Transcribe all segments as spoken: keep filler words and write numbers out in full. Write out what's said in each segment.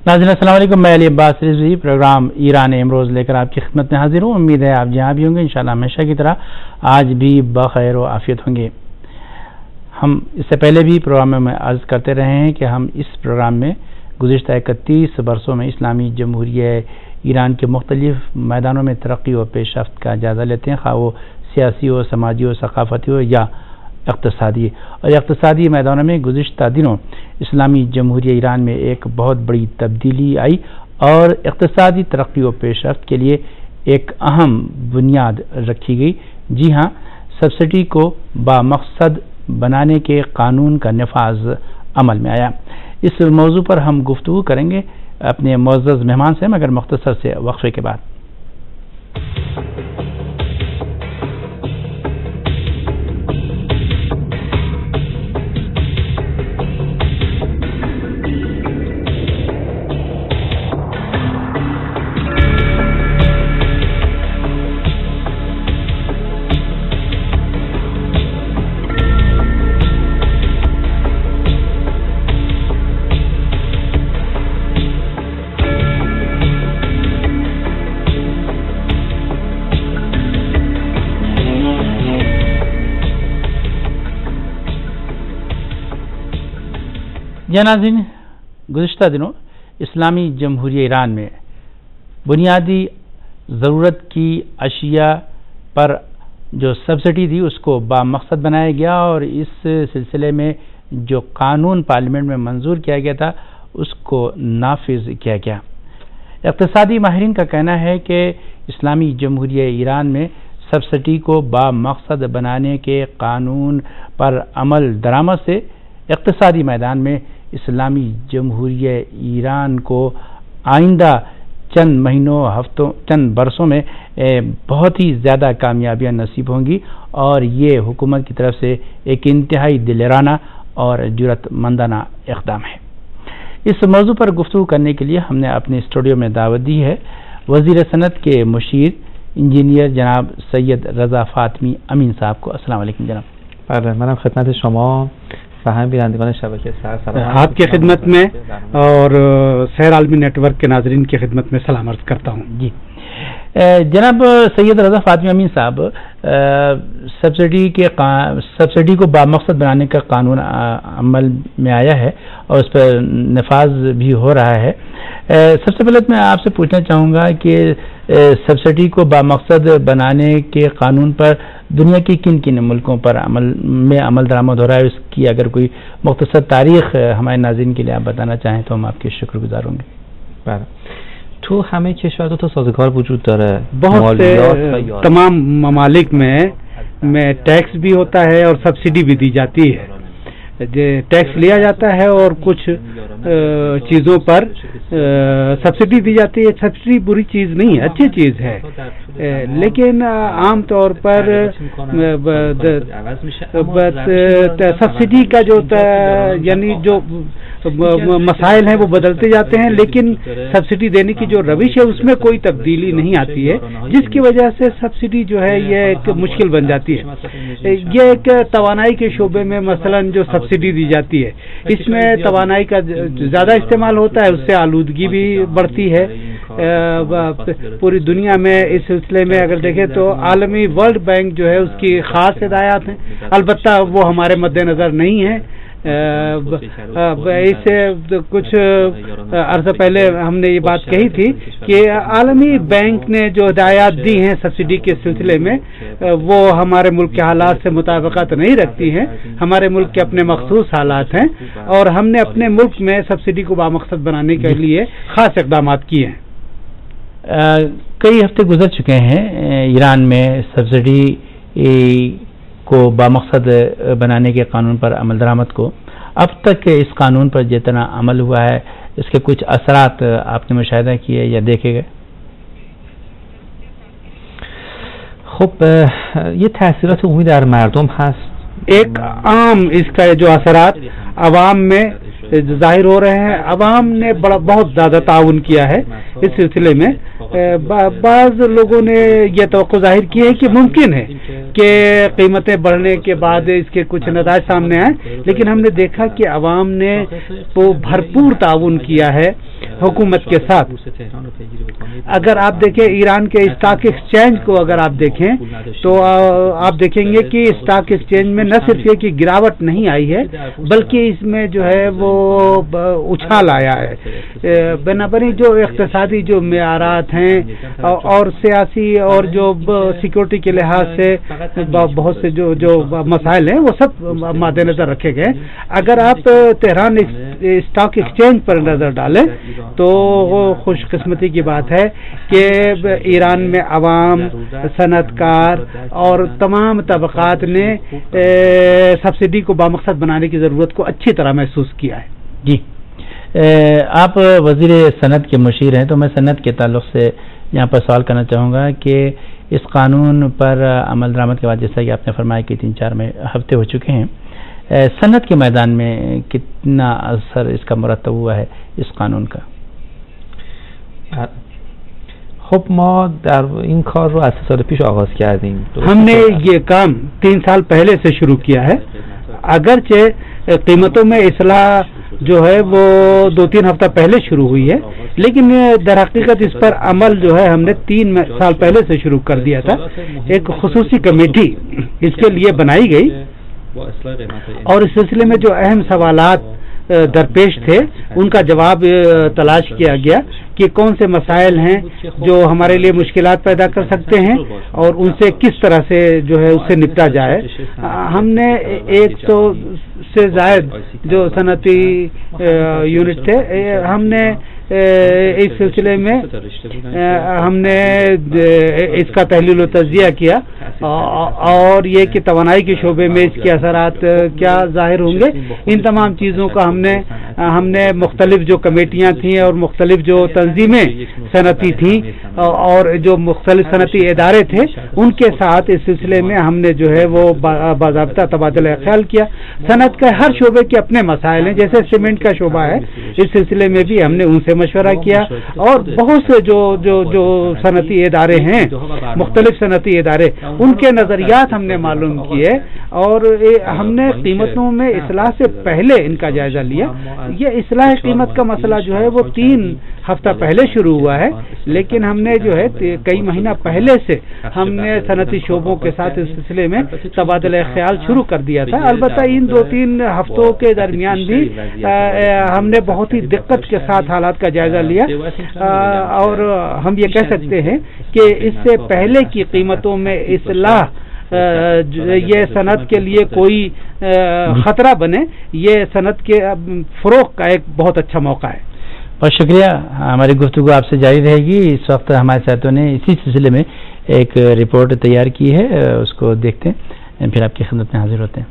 ناظرین السلام علیکم، میں علی عباس رضوی پروگرام ایران امروز لے کر آپ کی خدمت میں حاضر ہوں۔ امید ہے آپ جہاں بھی ہوں گے انشاءاللہ ہمیشہ کی طرح آج بھی بخیر و عافیت ہوں گے۔ ہم اس سے پہلے بھی پروگرام میں عرض کرتے رہے ہیں کہ ہم اس پروگرام میں گزشتہ اکتیس برسوں میں اسلامی جمہوریہ ایران کے مختلف میدانوں میں ترقی و پیش رفت کا جائزہ لیتے ہیں، خواہ وہ سیاسی ہو، سماجی ہو، ثقافتی ہو یا اقتصادی۔ اور اقتصادی میدانوں میں گزشتہ دنوں اسلامی جمہوریہ ایران میں ایک بہت بڑی تبدیلی آئی اور اقتصادی ترقی و پیش رفت کے لیے ایک اہم بنیاد رکھی گئی۔ جی ہاں، سبسڈی کو بامقصد بنانے کے قانون کا نفاذ عمل میں آیا۔ اس موضوع پر ہم گفتگو کریں گے اپنے معزز مہمان سے، مگر مختصر سے وقفے کے بعد۔ جی ناظرین، گزشتہ دنوں اسلامی جمہوریہ ایران میں بنیادی ضرورت کی اشیاء پر جو سبسڈی تھی اس کو بامقصد بنایا گیا اور اس سلسلے میں جو قانون پارلیمنٹ میں منظور کیا گیا تھا اس کو نافذ کیا گیا۔ اقتصادی ماہرین کا کہنا ہے کہ اسلامی جمہوریہ ایران میں سبسڈی کو بامقصد بنانے کے قانون پر عمل درآمد سے اقتصادی میدان میں اسلامی جمہوریہ ایران کو آئندہ چند مہینوں ہفتوں چند برسوں میں بہت ہی زیادہ کامیابیاں نصیب ہوں گی اور یہ حکومت کی طرف سے ایک انتہائی دلیرانہ اور جرأت مندانہ اقدام ہے۔ اس موضوع پر گفتگو کرنے کے لیے ہم نے اپنے اسٹوڈیو میں دعوت دی ہے وزیر صنعت کے مشیر انجینئر جناب سید رضا فاطمی امین صاحب کو۔ السلام علیکم جناب۔ منم خدمت شما و هم بینندگان شبکه سر سلام آپ کی خدمت میں اور سحر عالمی نیٹ ورک کے ناظرین کی خدمت میں سلام عرض کرتا ہوں۔ جی جناب سید رضا فاطمی امین صاحب، سبسڈی کے سبسڈی کو بامقصد بنانے کا قانون عمل میں آیا ہے اور اس پر نفاذ بھی ہو رہا ہے۔ سب سے پہلے میں آپ سے پوچھنا چاہوں گا کہ سبسڈی کو بامقصد بنانے کے قانون پر دنیا کے کن کن ملکوں پر عمل میں عمل درآمد ہو رہا ہے، اس کی اگر کوئی مختصر تاریخ ہمارے ناظرین کے لیے آپ بتانا چاہیں تو ہم آپ کے شکر گزار ہوں گے۔ تو همه کشورها تو سازگار وجود داره، بہت سے تمام ممالک میں میں ٹیکس بھی ہوتا ہے اور سبسڈی بھی دی جاتی ہے۔ ٹیکس لیا جاتا ہے اور کچھ چیزوں پر سبسڈی دی جاتی ہے۔ سبسڈی بری چیز نہیں ہے، اچھی چیز ہے، لیکن عام طور پر سبسڈی کا جو یعنی جو مسائل ہیں وہ بدلتے جاتے ہیں، لیکن سبسڈی دینے کی جو روش ہے اس میں کوئی تبدیلی نہیں آتی ہے، جس کی وجہ سے سبسڈی جو ہے یہ ایک مشکل بن جاتی ہے۔ یہ ایک توانائی کے شعبے میں مثلا جو سبسڈی دی جاتی ہے اس میں توانائی کا زیادہ استعمال ہوتا ہے، اس سے آلودگی بھی بڑھتی ہے۔ پوری دنیا میں اس سلسلے میں اگر دیکھیں تو عالمی ورلڈ بینک جو ہے اس کی خاص ہدایات ہیں، البتہ وہ ہمارے مد نظر نہیں ہیں۔ اس سے کچھ عرصہ پہلے ہم نے یہ بات کہی تھی کہ عالمی بینک نے جو ہدایات دی ہیں سبسڈی کے سلسلے میں وہ ہمارے ملک کے حالات سے مطابقت نہیں رکھتی ہیں۔ ہمارے ملک کے اپنے مخصوص حالات ہیں اور ہم نے اپنے ملک میں سبسڈی کو بامقصد بنانے کے لیے خاص اقدامات کیے ہیں۔ کئی ہفتے گزر چکے ہیں ایران میں سبسڈی کو بامقصد بنانے کے قانون پر عمل درآمد کو۔ اب تک اس قانون پر جتنا عمل ہوا ہے اس کے کچھ اثرات آپ نے مشاہدہ کیے یا دیکھے گئے؟ خب یہ تاثیرات عمومی در مردم هست۔ ایک عام اس کا جو اثرات عوام میں ظاہر ہو رہے ہیں۔ عوام نے بڑا بہت زیادہ تعاون کیا ہے اس سلسلے میں، بعض لوگوں نے یہ توقع ظاہر کی ہے کہ ممکن ہے کہ قیمتیں بڑھنے کے بعد اس کے کچھ نتائج سامنے آئے، لیکن ہم نے دیکھا کہ عوام نے وہ بھرپور تعاون کیا ہے حکومت کے ساتھ۔ اگر آپ دیکھیں ایران کے اسٹاک ایکسچینج کو اگر آپ دیکھیں تو آپ دیکھیں گے کہ اسٹاک ایکسچینج میں نہ صرف یہ کہ گراوٹ نہیں آئی ہے بلکہ اس میں جو ہے وہ اچھال آیا ہے۔ بنابراین جو اقتصادی جو معیارات ہیں اور سیاسی اور جو سیکورٹی کے لحاظ سے بہت سے جو جو مسائل ہیں وہ سب مد نظر رکھے گئے۔ اگر آپ تہران اسٹاک ایکسچینج پر نظر ڈالیں تو خوش قسمتی کی بات ہے کہ ایران میں عوام، صنعت کار اور تمام طبقات نے سبسڈی کو بامقصد بنانے کی ضرورت کو اچھی طرح محسوس کیا ہے۔ جی، آپ وزیر صنعت کے مشیر ہیں تو میں صنعت کے تعلق سے یہاں پر سوال کرنا چاہوں گا کہ اس قانون پر عمل درآمد کے بعد جیسا کہ آپ نے فرمایا کہ تین چار میں ہفتے ہو چکے ہیں، صنعت کے میدان میں کتنا اثر اس کا مرتب ہوا ہے اس قانون کا؟ خب ما در این کار رو از سال پیش آغاز کردیم۔ ہم نے یہ کام تین سال پہلے سے شروع کیا ہے، اگرچہ قیمتوں میں اصلاح جو ہے وہ دو تین ہفتہ پہلے شروع ہوئی ہے، لیکن در حقیقت اس پر عمل جو ہے ہم نے تین سال پہلے سے شروع کر دیا تھا۔ ایک خصوصی کمیٹی اس کے لیے بنائی گئی اور اس سلسلے میں جو اہم سوالات درپیش تھے ان کا جواب تلاش کیا گیا کہ کون سے مسائل ہیں جو ہمارے لیے مشکلات پیدا کر سکتے ہیں اور ان سے کس طرح سے جو ہے اس سے نپٹا جائے۔ ہم نے ایک سو سے زائد جو صنعتی یونٹ تھے ہم نے اس سلسلے میں ہم نے اس کا تحلیل و تجزیہ کیا اور یہ کہ توانائی کے شعبے میں اس کے اثرات کیا ظاہر ہوں گے، ان تمام چیزوں کا ہم نے ہم نے مختلف جو کمیٹیاں تھیں اور مختلف جو تنظیمیں صنعتی تھیں اور جو مختلف صنعتی ادارے تھے ان کے ساتھ اس سلسلے میں ہم نے جو ہے وہ باضابطہ تبادلہ خیال کیا۔ صنعت کے ہر شعبے کے اپنے مسائل ہیں، جیسے سیمنٹ کا شعبہ ہے اس سلسلے میں بھی ہم نے ان سے مشورہ کیا اور بہت سے جو جو جو صنعتی ادارے ہیں مختلف صنعتی ادارے ان کے نظریات ہم نے معلوم کیے اور ہم نے قیمتوں میں اصلاح سے پہلے ان کا جائزہ لیا۔ یہ اصلاح قیمت کا مسئلہ جو ہے وہ تین ہفتہ پہلے شروع ہوا ہے، لیکن ہم نے جو ہے کئی مہینہ پہلے سے ہم نے صنعتی شعبوں کے ساتھ اس سلسلے میں تبادلہ خیال شروع کر دیا تھا۔ البتہ ان دو تین ہفتوں کے درمیان بھی ہم نے بہت ہی دقت کے ساتھ حالات کا جائزہ لیا اور ہم یہ کہہ سکتے ہیں کہ اس سے پہلے کی قیمتوں میں اصلاح یہ صنعت کے لیے کوئی خطرہ بنے، یہ صنعت کے فروغ کا ایک بہت اچھا موقع ہے۔ بہت شکریہ، ہماری گفتگو آپ سے جاری رہے گی۔ اس وقت ہمارے ساتھیوں نے اسی سلسلے میں ایک رپورٹ تیار کی ہے، اس کو دیکھتے ہیں پھر آپ کی خدمت میں حاضر ہوتے ہیں۔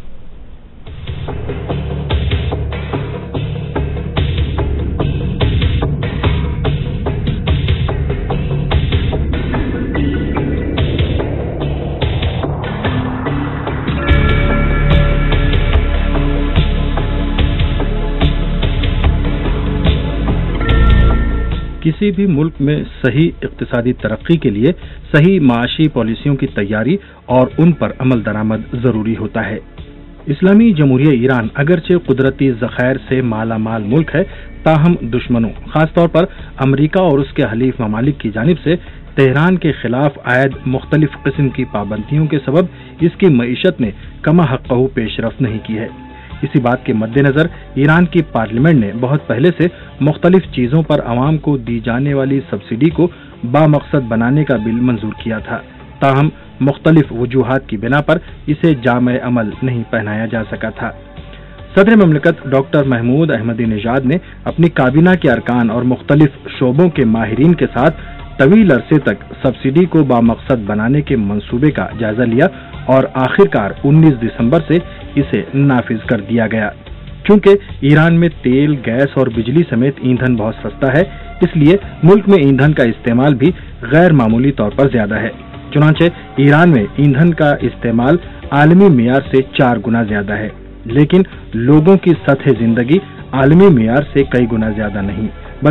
کسی بھی ملک میں صحیح اقتصادی ترقی کے لیے صحیح معاشی پالیسیوں کی تیاری اور ان پر عمل درآمد ضروری ہوتا ہے۔ اسلامی جمہوریہ ایران اگرچہ قدرتی ذخائر سے مالا مال ملک ہے، تاہم دشمنوں خاص طور پر امریکہ اور اس کے حلیف ممالک کی جانب سے تہران کے خلاف عائد مختلف قسم کی پابندیوں کے سبب اس کی معیشت نے کما حقہ پیش رفت نہیں کی ہے۔ اسی بات کے مد نظر ایران کی پارلیمنٹ نے بہت پہلے سے مختلف چیزوں پر عوام کو دی جانے والی سبسڈی کو بامقصد بنانے کا بل منظور کیا تھا، تاہم مختلف وجوہات کی بنا پر اسے جامع عمل نہیں پہنایا جا سکا تھا۔ صدر مملکت ڈاکٹر محمود احمدی نژاد نے اپنی کابینہ کے ارکان اور مختلف شعبوں کے ماہرین کے ساتھ طویل عرصے تک سبسڈی کو بامقصد بنانے کے منصوبے کا جائزہ لیا اور آخرکار انیس دسمبر سے اسے نافذ کر دیا گیا۔ چونکہ ایران میں تیل، گیس اور بجلی سمیت ایندھن بہت سستا ہے، اس لیے ملک میں ایندھن کا استعمال بھی غیر معمولی طور پر زیادہ ہے۔ چنانچہ ایران میں ایندھن کا استعمال عالمی معیار سے چار گنا زیادہ ہے، لیکن لوگوں کی سطح زندگی عالمی معیار سے کئی گنا زیادہ نہیں بلکہ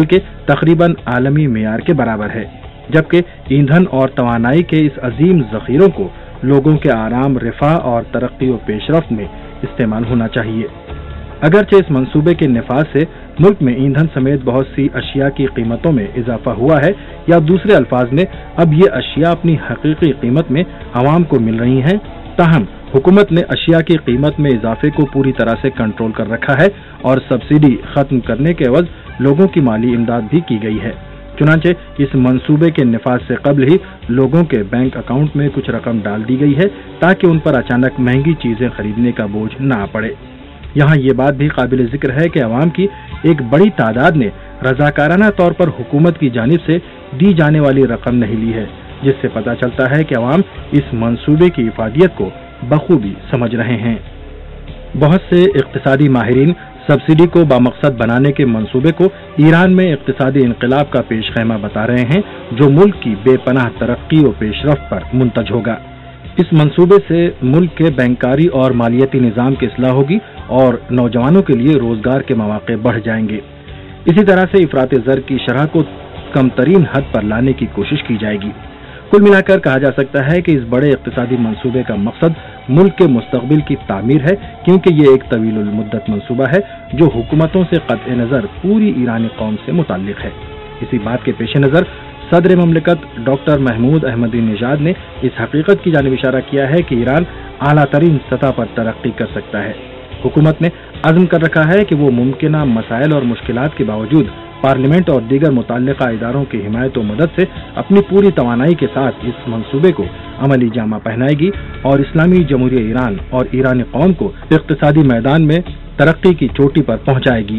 تقریباً عالمی معیار کے برابر ہے، جبکہ ایندھن اور توانائی کے اس عظیم ذخیروں کو لوگوں کے آرام، رفاہ اور ترقی و پیش رفت میں استعمال ہونا چاہیے۔ اگرچہ اس منصوبے کے نفاذ سے ملک میں ایندھن سمیت بہت سی اشیاء کی قیمتوں میں اضافہ ہوا ہے، یا دوسرے الفاظ میں اب یہ اشیاء اپنی حقیقی قیمت میں عوام کو مل رہی ہیں، تاہم حکومت نے اشیاء کی قیمت میں اضافے کو پوری طرح سے کنٹرول کر رکھا ہے اور سبسڈی ختم کرنے کے عوض لوگوں کی مالی امداد بھی کی گئی ہے۔ چنانچہ اس منصوبے کے نفاذ سے قبل ہی لوگوں کے بینک اکاؤنٹ میں کچھ رقم ڈال دی گئی ہے تاکہ ان پر اچانک مہنگی چیزیں خریدنے کا بوجھ نہ آ پڑے۔ یہاں یہ بات بھی قابل ذکر ہے کہ عوام کی ایک بڑی تعداد نے رضاکارانہ طور پر حکومت کی جانب سے دی جانے والی رقم نہیں لی ہے، جس سے پتہ چلتا ہے کہ عوام اس منصوبے کی افادیت کو بخوبی سمجھ رہے ہیں۔ بہت سے اقتصادی ماہرین سبسڈی کو بامقصد بنانے کے منصوبے کو ایران میں اقتصادی انقلاب کا پیش خیمہ بتا رہے ہیں، جو ملک کی بے پناہ ترقی و پیش رفت پر منتج ہوگا۔ اس منصوبے سے ملک کے بینکاری اور مالیاتی نظام کی اصلاح ہوگی اور نوجوانوں کے لیے روزگار کے مواقع بڑھ جائیں گے۔ اسی طرح سے افراط زر کی شرح کو کم ترین حد پر لانے کی کوشش کی جائے گی۔ کل ملا کر کہا جا سکتا ہے کہ اس بڑے اقتصادی منصوبے کا مقصد ملک کے مستقبل کی تعمیر ہے، کیونکہ یہ ایک طویل المدت منصوبہ ہے جو حکومتوں سے قطع نظر پوری ایرانی قوم سے متعلق ہے۔ اسی بات کے پیش نظر صدر مملکت ڈاکٹر محمود احمدی نژاد نے اس حقیقت کی جانب اشارہ کیا ہے کہ ایران اعلیٰ ترین سطح پر ترقی کر سکتا ہے۔ حکومت نے عزم کر رکھا ہے کہ وہ ممکنہ مسائل اور مشکلات کے باوجود پارلیمنٹ اور دیگر متعلقہ اداروں کی حمایت و مدد سے اپنی پوری توانائی کے ساتھ اس منصوبے کو عملی جامہ پہنائے گی اور اسلامی جمہوریہ ایران اور ایرانی قوم کو اقتصادی میدان میں ترقی کی چوٹی پر پہنچائے گی۔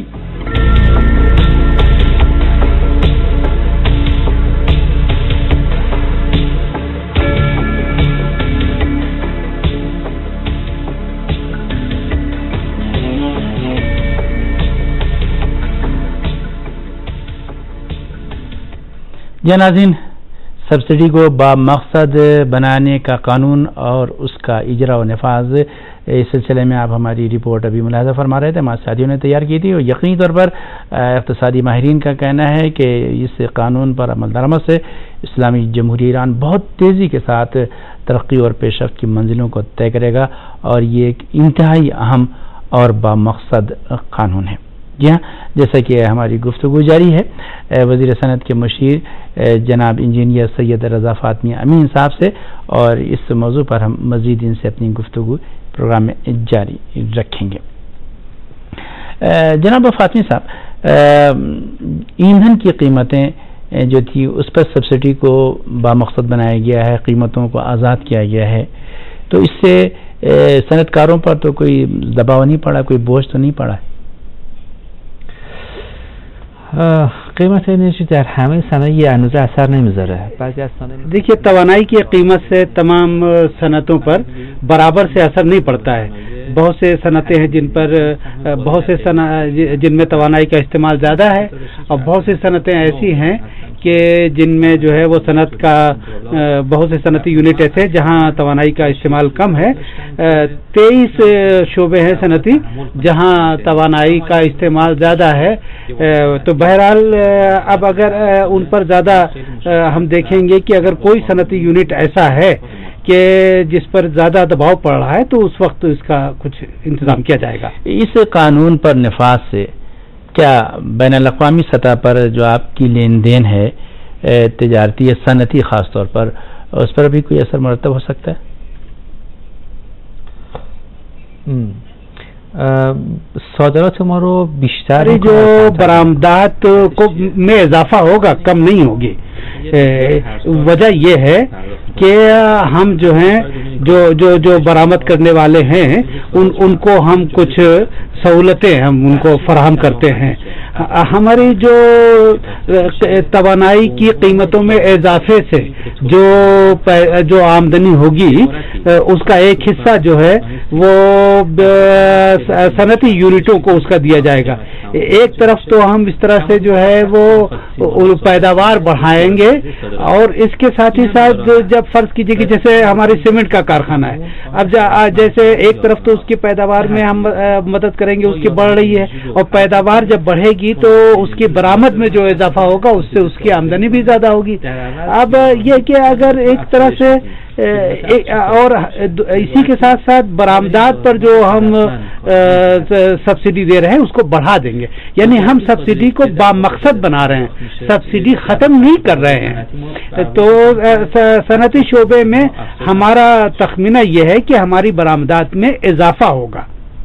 جی ناظرین، سبسڈی کو بامقصد بنانے کا قانون اور اس کا اجرا و نفاذ، اس سلسلے میں آپ ہماری رپورٹ ابھی ملاحظہ فرما رہے تھے، ہمارے ساتھیوں نے تیار کی تھی، اور یقینی طور پر اقتصادی ماہرین کا کہنا ہے کہ اس قانون پر عمل درآمد سے اسلامی جمہوریہ ایران بہت تیزی کے ساتھ ترقی اور پیش رفت کی منزلوں کو طے کرے گا، اور یہ ایک انتہائی اہم اور بامقصد قانون ہے۔ جی ہاں، جیسا کہ ہماری گفتگو جاری ہے وزیر صنعت کے مشیر جناب انجینئر سید رضا فاطمی امین صاحب سے، اور اس موضوع پر ہم مزید ان سے اپنی گفتگو پروگرام میں جاری رکھیں گے۔ جناب فاطمی صاحب، ایندھن کی قیمتیں جو تھی اس پر سبسڈی کو بامقصد بنایا گیا ہے، قیمتوں کو آزاد کیا گیا ہے، تو اس سے صنعت کاروں پر تو کوئی دباؤ نہیں پڑا، کوئی بوجھ تو نہیں پڑا ہے؟ قیمت انرژی در همه صنایع هنوز اثر نمیذاره. بعضی از صنایع دیکھیے توانائی کی قیمت سے تمام صنعتوں پر برابر سے اثر نہیں پڑتا ہے۔ بہت سے صنعتیں ہیں جن پر بہت سے جن میں توانائی کا استعمال زیادہ ہے، اور بہت سی صنعتیں ایسی ہیں کہ جن میں جو ہے وہ صنعت کا بہت سے صنعتی یونٹ ایسے جہاں توانائی کا استعمال کم ہے۔ تیئیس شعبے ہیں صنعتی جہاں توانائی کا استعمال زیادہ ہے۔ تو بہرحال اب اگر ان پر زیادہ ہم دیکھیں گے کہ اگر کوئی صنعتی یونٹ ایسا ہے کہ جس پر زیادہ دباؤ پڑ رہا ہے تو اس وقت اس کا کچھ انتظام کیا جائے گا۔ اس قانون پر نفاذ سے کیا بین الاقوامی سطح پر جو آپ کی لین دین ہے تجارتی یا صنعتی خاص طور پر، اس پر بھی کوئی اثر مرتب ہو سکتا ہے؟ صادرات ما رو بیشتر جو برآمدات کو میں اضافہ ہوگا، کم نہیں ہوگی۔ وجہ یہ ہے کہ ہم جو ہیں جو جو جو برآمد کرنے والے ہیں ان ان کو ہم کچھ سہولتیں ہم ان کو فراہم کرتے ہیں۔ ہماری جو توانائی کی قیمتوں میں اضافے سے جو جو آمدنی ہوگی اس کا ایک حصہ جو ہے وہ صنعتی یونٹوں کو اس کا دیا جائے گا۔ ایک طرف تو ہم اس طرح سے جو ہے وہ پیداوار بڑھائیں گے، اور اس کے ساتھ ہی ساتھ جب فرض کیجیے کہ جیسے ہمارے سیمنٹ کا کارخانہ ہے، اب جیسے ایک طرف تو اس کی پیداوار میں ہم مدد کریں گے، اس کی بڑھ رہی ہے، اور پیداوار جب بڑھے گی تو اس کی برآمد میں جو اضافہ ہوگا اس سے اس کی آمدنی بھی زیادہ ہوگی۔ اب یہ کہ اگر ایک طرح سے اور اسی کے ساتھ ساتھ برآمدات پر جو ہم سبسڈی دے رہے ہیں اس کو بڑھا دیں گے، یعنی ہم سبسڈی کو بامقصد بنا رہے ہیں، سبسڈی ختم نہیں کر رہے ہیں۔ تو صنعتی شعبے میں ہمارا تخمینہ یہ ہے کہ ہماری برآمدات میں اضافہ ہوگا۔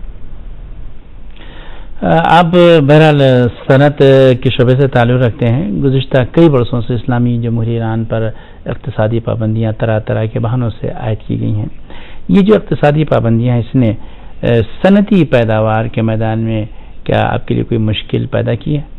آپ بہرحال صنعت کے شعبے سے تعلق رکھتے ہیں، گزشتہ کئی برسوں سے اسلامی جمہوریہ ایران پر اقتصادی پابندیاں طرح طرح کے بہانوں سے عائد کی گئی ہیں۔ یہ جو اقتصادی پابندیاں اس نے صنعتی پیداوار کے میدان میں کیا آپ کے لیے کوئی مشکل پیدا کی ہے؟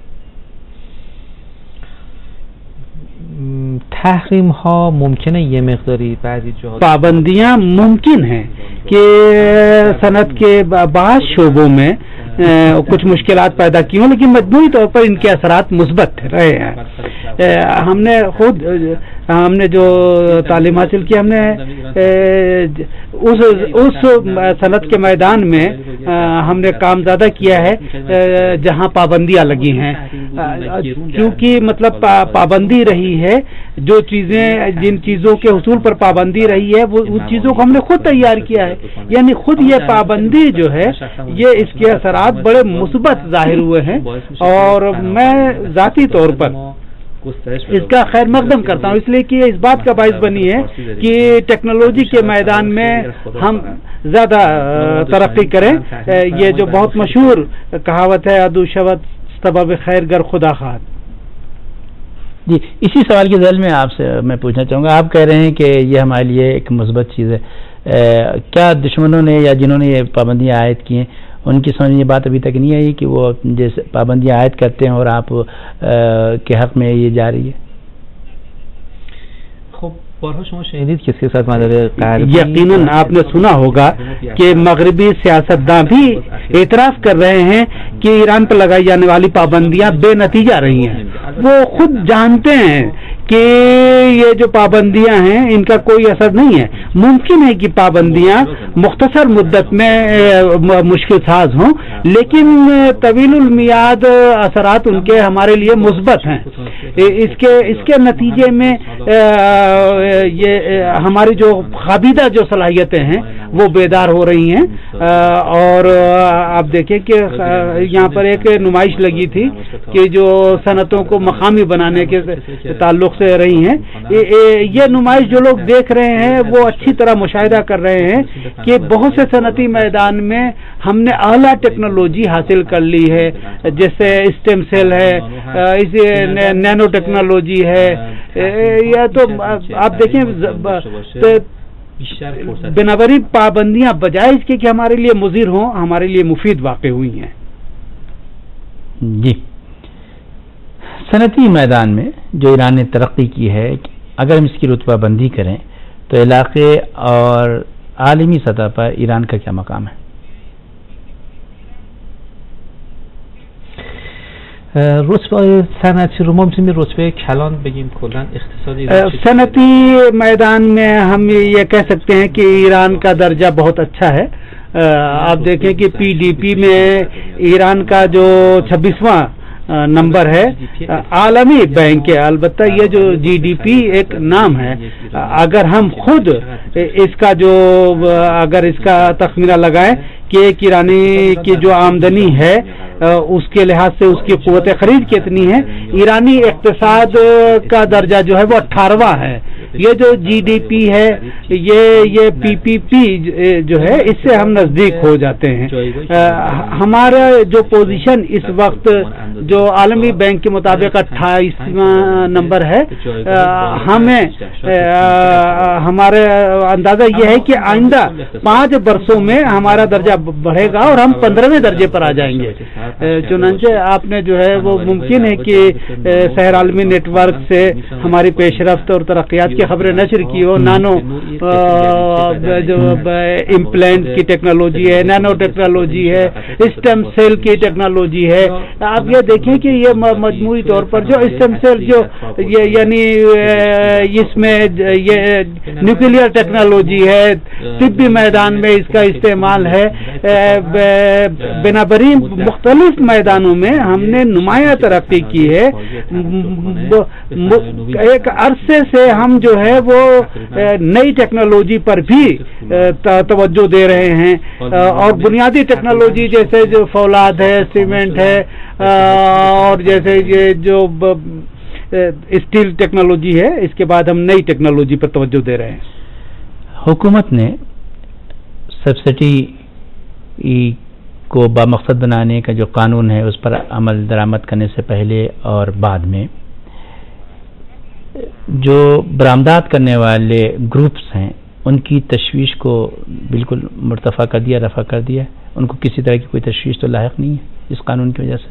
تحریم ها ممکنه یه مقداری بعضی جاها پابندیاں ممکن ہیں کہ صنعت کے بعض شعبوں میں کچھ مشکلات پیدا کی ہوں، لیکن مجموعی طور پر ان کے اثرات مثبت رہے ہیں۔ ہم نے خود ہم نے جو تعلیم حاصل کی، ہم نے اس اس صنعت کے میدان میں ہم نے کام زیادہ کیا ہے جہاں پابندیاں لگی ہیں، کیونکہ مطلب پابندی رہی ہے، جو چیزیں جن چیزوں کے حصول پر پابندی رہی ہے وہ ان چیزوں کو ہم نے خود تیار کیا ہے، یعنی خود یہ پابندی جو ہے یہ اس کے اثرات بڑے مثبت ظاہر ہوئے ہیں، اور میں ذاتی طور پر اس کا خیر مقدم کرتا ہوں، اس لیے کہ اس بات کا باعث بنی ہے کہ ٹیکنالوجی کے میدان میں ہم زیادہ ترقی کریں۔ یہ جو بہت مشہور کہاوت ہے ادو شوت سبب خیر گر خدا خواہ۔ جی، اسی سوال کی ذیل میں آپ سے میں پوچھنا چاہوں گا، آپ کہہ رہے ہیں کہ یہ ہمارے لیے ایک مثبت چیز ہے، کیا دشمنوں نے یا جنہوں نے یہ پابندیاں عائد کی ہیں ان کی سمجھ یہ بات ابھی تک نہیں آئی کہ وہ جیسے پابندیاں عائد کرتے ہیں اور آپ کے حق میں یہ جا رہی ہے؟ بارها شما شنیدید که سیاست مدار غربی یقیناً آپ نے سنا ہوگا کہ مغربی سیاستداں بھی اعتراف کر رہے ہیں کہ ایران پر لگائی جانے والی پابندیاں بے نتیجہ رہی ہیں۔ وہ خود جانتے ہیں کہ یہ جو پابندیاں ہیں ان کا کوئی اثر نہیں ہے، ممکن ہے کہ پابندیاں مختصر مدت میں مشکل ساز ہوں، لیکن طویل المیعاد اثرات ان کے ہمارے لیے مثبت ہیں۔ اس کے اس کے نتیجے میں یہ ہماری جو خابیدہ جو صلاحیتیں ہیں وہ بیدار ہو رہی ہیں، اور آپ دیکھیں کہ یہاں پر ایک نمائش لگی تھی کہ جو صنعتوں کو مقامی بنانے کے تعلق سے رہی ہیں، یہ نمائش جو لوگ دیکھ رہے ہیں وہ اچھی طرح مشاہدہ کر رہے ہیں کہ بہت سے صنعتی میدان میں ہم نے اعلیٰ ٹیکنالوجی حاصل کر لی ہے، جیسے اسٹیم سیل ہے، نینو ٹیکنالوجی ہے، یا تو آپ دیکھیں بنابری پابندیاں بجائے اس کے کہ ہمارے لیے مضر ہوں ہمارے لیے مفید واقع ہوئی ہیں۔ جی، صنعتی میدان میں جو ایران نے ترقی کی ہے، اگر ہم اس کی رتبہ بندی کریں تو علاقے اور عالمی سطح پر ایران کا کیا مقام ہے؟ رتبه صنعتی رو ما میتونیم رتبه کلان بگیم کلا اقتصاد ایران؟ صنعتی میدان میں ہم یہ کہہ سکتے ہیں کہ ایران کا درجہ بہت اچھا ہے۔ آپ دیکھیں کہ پی ڈی پی میں ایران کا جو چھبیسواں نمبر ہے عالمی بینک ہے، البتہ یہ جو جی ڈی پی ایک نام ہے، اگر ہم خود اس کا جو اگر اس کا تخمینہ لگائیں کہ ایک ایرانی کی جو آمدنی ہے اس کے لحاظ سے اس کی قوت خرید کتنی ہے، ایرانی اقتصاد کا درجہ جو ہے وہ اٹھارہواں ہے۔ یہ جو جی ڈی پی ہے یہ یہ پی پی پی جو ہے اس سے ہم نزدیک ہو جاتے ہیں۔ ہمارا جو پوزیشن اس وقت جو عالمی بینک کے مطابق اٹھائیسواں نمبر ہے، ہمیں ہمارا اندازہ یہ ہے کہ آئندہ پانچ برسوں میں ہمارا درجہ بڑھے گا اور ہم پندرہویں درجے پر آ جائیں گے۔ چنانچہ آپ نے جو ہے وہ ممکن ہے کہ سحر عالمی نیٹ ورک سے ہماری پیش رفت اور ترقیات کی خبریں نشر کی ہو. نانو جو امپلانٹ کی ٹیکنالوجی ہے, نانو ٹیکنالوجی ہے, اسٹیم سیل کی ٹیکنالوجی ہے. آپ یہ دیکھیں کہ یہ مجموعی طور پر جو اسٹیم سیل جو یعنی اس میں یہ نیوکلیئر ٹیکنالوجی ہے, طبی میدان میں اس کا استعمال ہے. بنابری مختلف میدانوں میں ہم نے نمایاں ترقی کی ہے. ایک عرصے سے ہم جو ہے وہ نئی ٹیکنالوجی پر بھی توجہ دے رہے ہیں, اور بنیادی ٹیکنالوجی جیسے جو فولاد ہے, سیمنٹ ہے, اور جیسے یہ جو اسٹیل ٹیکنالوجی ہے, اس کے بعد ہم نئی ٹیکنالوجی پر توجہ دے رہے ہیں. حکومت نے سبسڈی کو بامقصد بنانے کا جو قانون ہے اس پر عمل درآمد کرنے سے پہلے اور بعد میں جو برآمدات کرنے والے گروپس ہیں ان کی تشویش کو بالکل مرتفع کر دیا, رفع کر دیا. ان کو کسی طرح کی کوئی تشویش تو لاحق نہیں ہے اس قانون کی وجہ سے.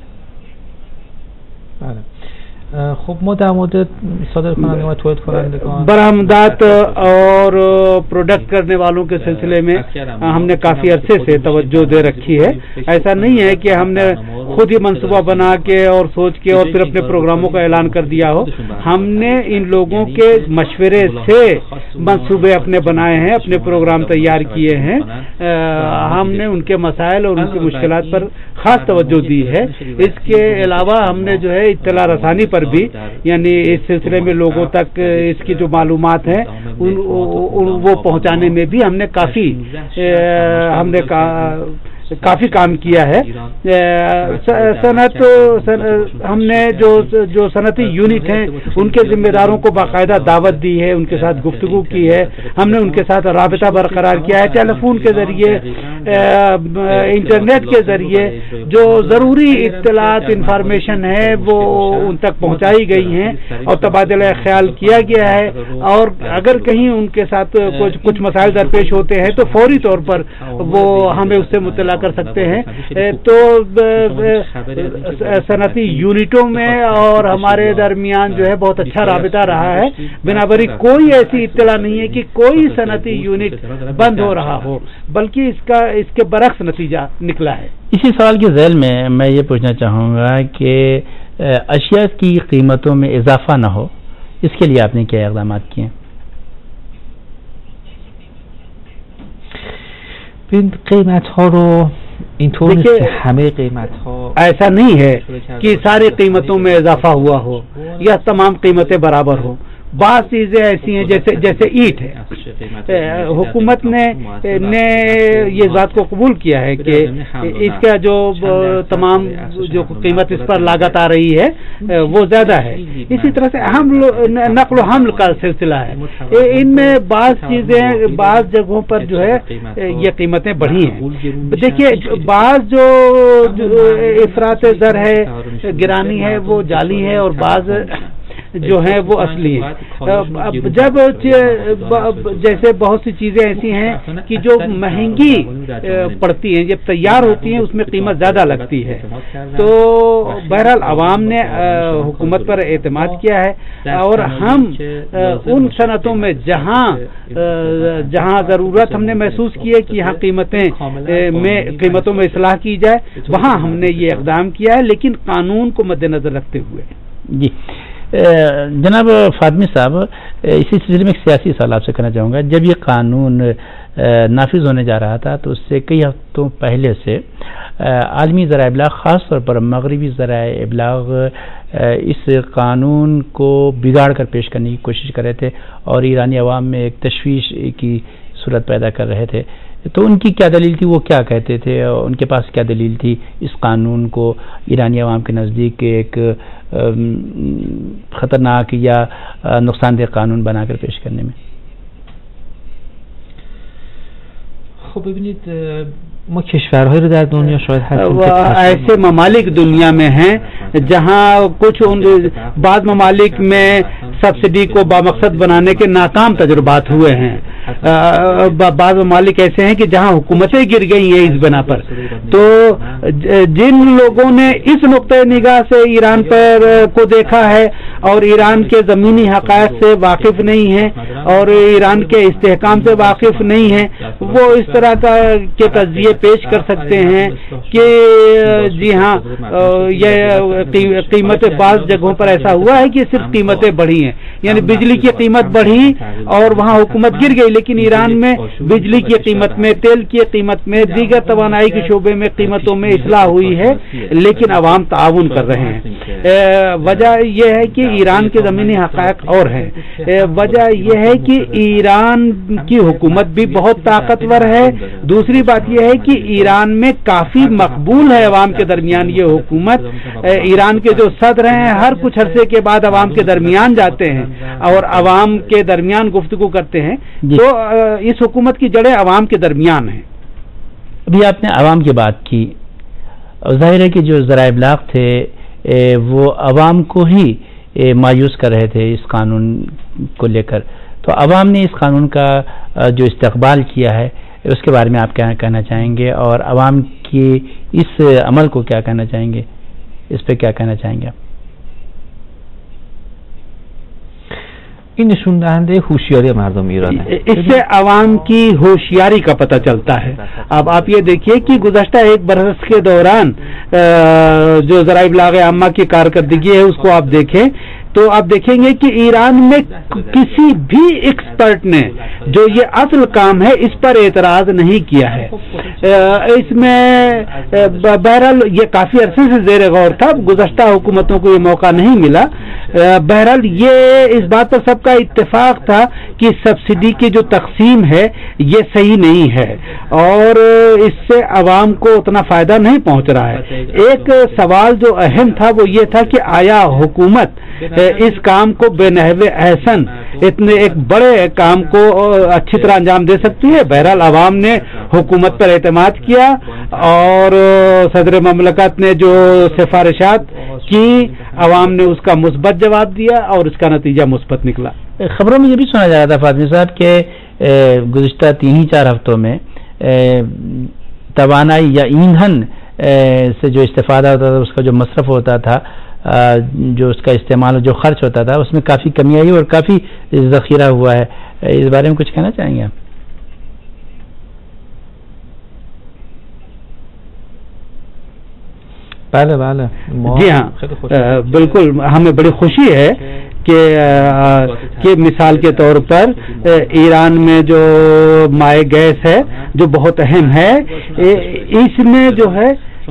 خب ما در مورد صادر کنندگان و تولید کنندگان برآمدات اور پروڈکٹ کرنے والوں کے سلسلے میں ہم نے کافی عرصے سے توجہ دے رکھی ہے. ایسا نہیں ہے کہ ہم نے خود ہی منصوبہ بنا کے اور سوچ کے اور پھر اپنے پروگراموں کا اعلان کر دیا ہو. ہم نے ان لوگوں کے مشورے سے منصوبے اپنے بنائے ہیں, اپنے پروگرام تیار کیے ہیں. ہم نے ان کے مسائل اور ان کی مشکلات پر خاص توجہ دی ہے. اس کے علاوہ ہم نے جو ہے اطلاع رسانی پر بھی, یعنی اس سلسلے میں لوگوں تک اس کی جو معلومات ہیں ان وہ پہنچانے میں بھی ہم نے کافی ہم نے کافی کام کیا ہے. صنعت ہم نے جو جو صنعتی یونٹ ہیں ان کے ذمہ داروں کو باقاعدہ دعوت دی ہے, ان کے ساتھ گفتگو کی ہے. ہم نے ان کے ساتھ رابطہ برقرار کیا ہے, ٹیلی فون کے ذریعے, انٹرنیٹ کے ذریعے جو ضروری اطلاعات انفارمیشن ہے وہ ان تک پہنچائی گئی ہیں اور تبادلہ خیال کیا گیا ہے. اور اگر کہیں ان کے ساتھ کچھ کچھ مسائل درپیش ہوتے ہیں تو فوری طور پر وہ ہمیں اس سے مطلع کر سکتے ہیں. تو صنعتی یونٹوں میں اور ہمارے درمیان جو ہے بہت اچھا رابطہ رہا ہے. بنابری کوئی ایسی اطلاع نہیں ہے کہ کوئی صنعتی یونٹ بند ہو رہا ہو, بلکہ اس کا اس کے برعکس نتیجہ نکلا ہے. اسی سوال کے ذیل میں میں یہ پوچھنا چاہوں گا کہ اشیاء کی قیمتوں میں اضافہ نہ ہو, اس کے لیے آپ نے کیا اقدامات کیے ہیں؟ قیمت ها رو اینطور نیست که همه قیمت ها ایسا نہیں ہے کہ ساری قیمتوں میں اضافہ ہوا ہو یا تمام قیمتیں برابر ہو. بعض چیزیں ایسی ہیں جیسے جیسے اینٹ ہے. حکومت نے نے یہ بات کو قبول کیا ہے کہ اس کا جو تمام جو قیمت اس پر لاگت آ رہی ہے وہ زیادہ ہے. اسی طرح سے حمل نقل و حمل کا سلسلہ ہے, ان میں بعض چیزیں بعض جگہوں پر جو ہے یہ قیمتیں بڑھی ہیں. دیکھیے بعض جو افراط زر ہے, گرانی ہے, وہ جعلی ہے, اور بعض جو ہیں وہ اصلی ہیں. جب جیسے بہت سی چیزیں ایسی ہیں کہ جو مہنگی پڑتی ہیں, جب تیار ہوتی ہیں اس میں قیمت زیادہ لگتی ہے. تو بہرحال عوام نے حکومت پر اعتماد کیا ہے اور ہم ان صنعتوں میں جہاں جہاں ضرورت ہم نے محسوس کی ہے کہ یہاں قیمتیں میں قیمتوں میں اصلاح کی جائے وہاں ہم نے یہ اقدام کیا ہے, لیکن قانون کو مد نظر رکھتے ہوئے. جی جناب فاطمی صاحب, اسی سلسلے میں ایک سیاسی سوال آپ سے کرنا چاہوں گا. جب یہ قانون نافذ ہونے جا رہا تھا تو اس سے کئی ہفتوں پہلے سے عالمی ذرائع ابلاغ, خاص طور پر مغربی ذرائع ابلاغ, اس قانون کو بگاڑ کر پیش کرنے کی کوشش کر رہے تھے اور ایرانی عوام میں ایک تشویش کی صورت پیدا کر رہے تھے. تو ان کی کیا دلیل تھی, وہ کیا کہتے تھے, اور ان کے پاس کیا دلیل تھی اس قانون کو ایرانی عوام کے نزدیک ایک خطرناک یا نقصان دہ قانون بنا کر پیش کرنے میں؟ خب ببینید ما کشورهای رو در دنیا شاید هستیم ایسے ممالک دنیا میں ہیں جہاں کچھ بعض ممالک میں सब्सिडी को बामकसद बनाने के नाकाम तजुर्बात हुए हैं। बाद ममालिक ऐसे हैं कि जहां हुकूमतें गिर गई हैं इस बिना पर। तो जिन लोगों ने इस नुक्ते निगाह से ईरान पर को देखा है और ईरान के ज़मीनी हक़ाइक़ से वाकिफ नहीं है और ईरान के इस्तेहकाम से वाकिफ नहीं है, वो इस तरह का के तज़्ज़िये पेश कर सकते हैं कि जी हाँ, ये कीमतें बाज़ जगहों पर ऐसा हुआ है कि सिर्फ कीमतें बढ़ी हैं, यानी बिजली की कीमत बढ़ी और वहाँ हुकूमत गिर गई, लेकिन ईरान में बिजली की कीमत में, तेल की कीमत में, दीगर तवानाई के शोबे में कीमतों में इस्लाह हुई है, लेकिन अवाम ताउन कर रहे हैं। वजह यह है कि ईरान के ज़मीनी हक़ाइक़ और हैं। वजह यह है कि ईरान की हुकूमत भी बहुत ताकतवर है। दूसरी बात यह है कि ईरान में काफ़ी मकबूल है अवाम के दरमियान ये हुकूमत। ईरान के जो सदर हैं हर कुछ अरसे के बाद अवाम के दरमियान जाते हैं और अवाम के दरमियान गुफ्तगू करते हैं, तो इस हुकूमत की जड़ें अवाम के दरमियान हैं। अभी आपने अवाम की बात की, ज़ाहिर है कि जो ज़राए इब्लाग थे वो अवाम को ही मायूस कर रहे थे इस कानून को लेकर, तो अवाम ने इस कानून का जो इस्तकबाल किया है उसके बारे में आप क्या कहना चाहेंगे, और अवाम की इस अमल को क्या कहना चाहेंगे, इस पे क्या कहना चाहेंगे आप? این نشون دهنده هوشیاری مردم ایران ہے. इससे अवाम की होशियारी का पता चलता है. अब आप ये देखिए कि गुज़श्ता एक बरस के दौरान जो ज़राए इब्लाग आम्मा की कारकर्दगी है उसको आप देखें तो आप देखेंगे कि ईरान में किसी भी एक्सपर्ट ने जो ये असल काम है इस पर एतराज नहीं किया है. इसमें बहरहाल ये काफी अरसे से ज़ेर गौर था, गुज़श्ता हुकूमतों को ये मौका नहीं मिला. बहरहाल ये इस बात पर सबका इत्तेफाक था कि सब्सिडी की जो तकसीम है ये सही नहीं है और इससे अवाम को उतना फायदा नहीं पहुंच रहा है. एक सवाल जो अहम था वो ये था कि आया हुकूमत इस काम को बेनहवे एहसन, इतने एक बड़े काम को अच्छी तरह अंजाम दे सकती है. बहरहाल अवाम ने हुकूमत पर एतमाद किया और सदर ममलकत ने जो सिफारिशात की अवाम ने उसका मुस्बत जवाब दिया और उसका नतीजा मुस्बत निकला. खबरों में ये भी सुना जा रहा था फातमी साहब के गुज़िश्ता तीन ही चार हफ्तों में तवानाई या ईंधन से जो इस्तेफादा होता था, उसका जो मसरफ होता था, जो उसका इस्तेमाल जो खर्च होता था, उसमें काफ़ी कमी आई और काफ़ी ज़ख़ीरा हुआ है. इस बारे में कुछ कहना चाहेंगे आप? बाले बाले जी हाँ, बिल्कुल हमें बड़ी खुशी है कि कि मिसाल के तौर पर ईरान में जो माए गैस है जो बहुत अहम है, इसमें जो है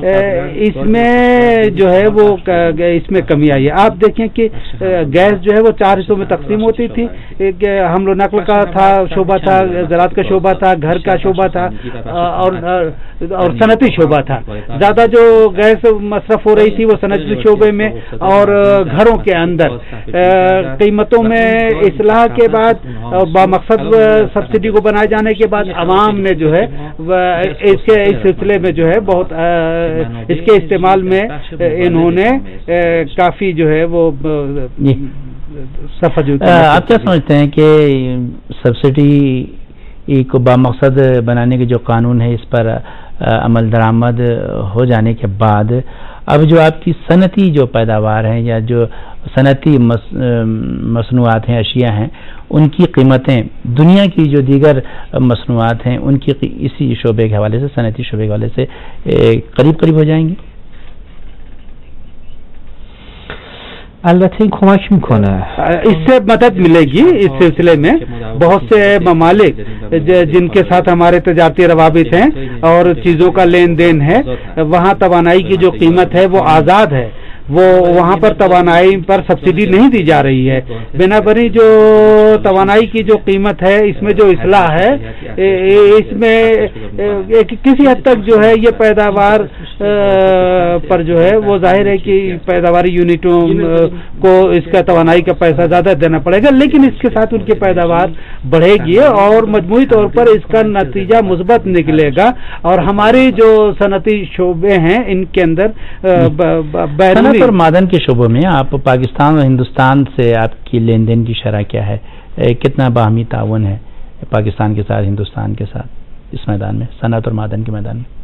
इसमें जो है वो इसमें कमी आई है. आप देखें कि गैस जो है वो चार हिस्सों में तकसीम होती थी. एक हमलो नकल का था शोबा था, ज़राअत का शोबा था, घर का शोबा था और और सनती शोबा था. ज़्यादा जो गैस मसरफ हो रही थी वो सनती शोबे में और घरों के अंदर. कीमतों में इस्लाह के बाद बामकसद सब्सिडी को बनाए जाने के बाद अवाम ने जो है इसके इस सिलसिले में जो है बहुत इसके इस्तेमाल में इन्होंने काफी जो है वो सफर. आप क्या समझते हैं कि सब्सिडी को बामकसद बनाने के जो कानून है इस पर अमल दरामद हो जाने के बाद अब जो आपकी सनती जो पैदावार हैं या जो सनती मस, मसनूआत हैं, अशिया हैं, उनकी कीमतें दुनिया की जो दीगर मसनूआत हैं उनकी इसी शोबे के हवाले से, सनती शोबे के हवाले से करीब करीब हो जाएंगी? البته این کمک میکنه, इससे मदद मिलेगी. इस सिलसिले में बहुत से ममालिक जिनके साथ हमारे तजारती रवाबित हैं और चीज़ों का लेन देन है, वहाँ तवानाई की जो कीमत है वो आज़ाद है, वो वहाँ पर तवानाई पर सब्सिडी नहीं दी जा रही है. बिनाबरी जो तवानाई की जो कीमत है इसमें जो इस्लाह है इसमें किसी हद तक जो है ये पैदावार पर जो है वो जाहिर है कि पैदावारी यूनिटों को इसका तवानाई का पैसा ज़्यादा देना पड़ेगा, लेकिन इसके साथ उनकी पैदावार बढ़ेगी और मजमूई तौर पर इसका नतीजा मुस्बत निकलेगा और हमारी जो सनती शोबे हैं इनके अंदर صنعت اور معدن کے شعبوں میں آپ پاکستان اور ہندوستان سے آپ کی لین دین کی شرح کیا ہے؟ کتنا باہمی تعاون ہے پاکستان کے ساتھ ہندوستان کے ساتھ اس میدان میں، صنعت اور معدن کے میدان میں؟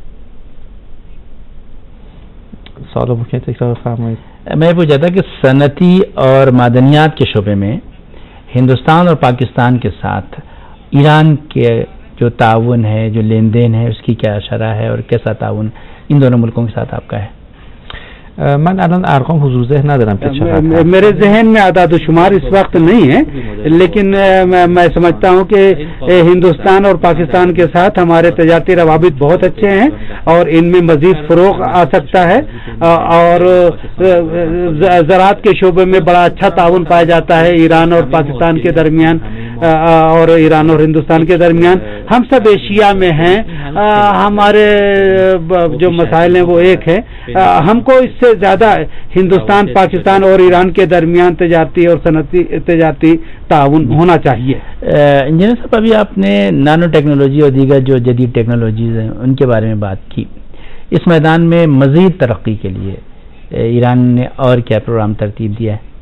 سوال ممکن تکرار فرمائیں؟ میں پوچھا تھا کہ صنعتی اور معدنیات کے شعبے میں ہندوستان اور پاکستان کے ساتھ ایران کے جو تعاون ہے، جو لین دین ہے، اس کی کیا شرح ہے اور کیسا تعاون ان دونوں ملکوں کے ساتھ آپ کا ہے؟ من الان ارقام حضور ذہن ندارم کہ چقدر، میرے ذہن میں اعداد و شمار اس وقت نہیں ہے، لیکن میں سمجھتا ہوں کہ ہندوستان اور پاکستان کے ساتھ ہمارے تجارتی روابط بہت اچھے ہیں اور ان میں مزید فروغ آ سکتا ہے، اور زراعت کے شعبے میں بڑا اچھا تعاون پایا جاتا ہے ایران اور پاکستان کے درمیان اور ایران اور ہندوستان کے درمیان۔ ہم سب ایشیا میں ہیں، ہمارے جو مسائل ہیں وہ ایک ہے، ہم کو اس سے زیادہ ہندوستان پاکستان اور ایران کے درمیان تجارتی اور صنعتی تجارتی تعاون ہونا چاہیے۔ انجینئر صاحب، ابھی آپ نے نانو ٹیکنالوجی اور دیگر جو جدید ٹیکنالوجیز ہیں ان کے بارے میں بات کی، اس میدان میں مزید ترقی کے لیے ایران نے اور کیا پروگرام ترتیب دیا ہے؟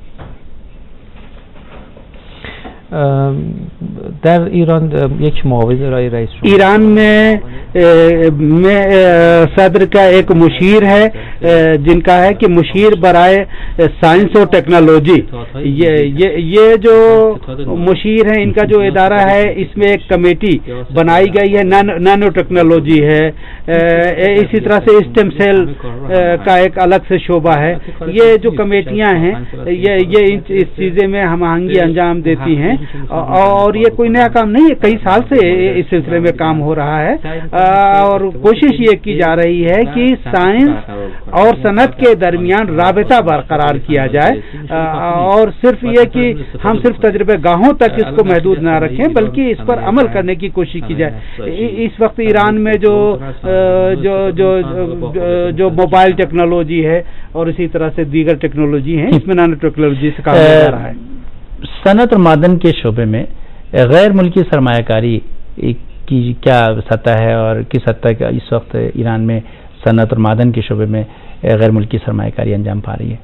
در ایران یک معاوض ارائه رئیس جمهور ایران میں میں صدر کا ایک مشیر ہے جن کا ہے کہ مشیر برائے سائنس اور ٹیکنالوجی، یہ جو مشیر ہیں ان کا جو ادارہ ہے اس میں ایک کمیٹی بنائی گئی ہے، نانو ٹیکنالوجی ہے، اسی طرح سے اسٹیم سیل کا ایک الگ سے شعبہ ہے۔ یہ جو کمیٹیاں ہیں یہ اس چیزیں میں ہم آہنگی انجام دیتی ہیں، اور یہ کوئی نیا کام نہیں ہے، کئی سال سے اس سلسلے میں کام ہو رہا ہے، اور کوشش یہ کی جا رہی ہے کہ سائنس اور صنعت کے درمیان رابطہ برقرار کیا جائے، اور صرف یہ کہ ہم صرف تجربے گاہوں تک اس کو محدود نہ رکھیں بلکہ اس پر عمل کرنے کی کوشش کی جائے۔ اس وقت ایران میں جو جو جو جو موبائل ٹیکنالوجی ہے اور اسی طرح سے دیگر ٹیکنالوجی ہیں، اس میں نانو ٹیکنالوجی سے کام کیا جا رہا ہے۔ صنعت اور معدن کے شعبے میں غیر ملکی سرمایہ کاری کی کیا سطح ہے اور کس حد تک اس وقت ایران میں صنعت اور معدن کے شعبے میں غیر ملکی سرمایہ کاری انجام پا رہی ہے؟